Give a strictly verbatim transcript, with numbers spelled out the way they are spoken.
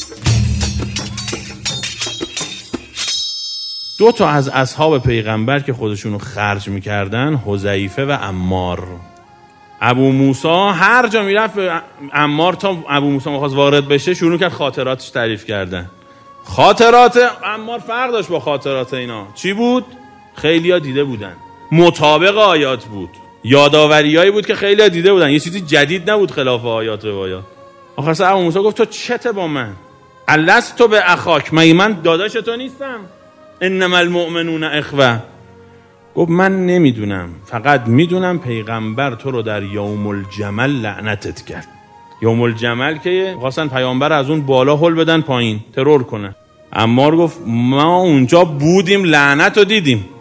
دو تا از اصحاب پیغمبر که خودشونو خرج میکردن، حذیفه و عمار. ابو موسی هر جا میرفت عمار تا ابو موسی میخواست وارد بشه شروع کرد خاطراتش تعریف کردن. خاطرات عمار فرق داشت با خاطرات اینا. چی بود؟ خیلیا دیده بودن، مطابق آیات بود، یاداوریایی بود که خیلیا دیده بودن، یه چیزی جدید نبود خلاف آیات روایات. آخر سر ابو موسی گفت تو چته با من؟ الست تو به اخاک، مگه من داداش تو نیستم؟ انما المؤمنون اخوه. گفت من نمیدونم، فقط میدونم پیغمبر تو رو در یوم الجمل لعنتت کرد. یوم الجمل که خواستن پیامبر از اون بالا هل بدن پایین، ترور کنن. عمار گفت ما اونجا بودیم، لعنت رو دیدیم.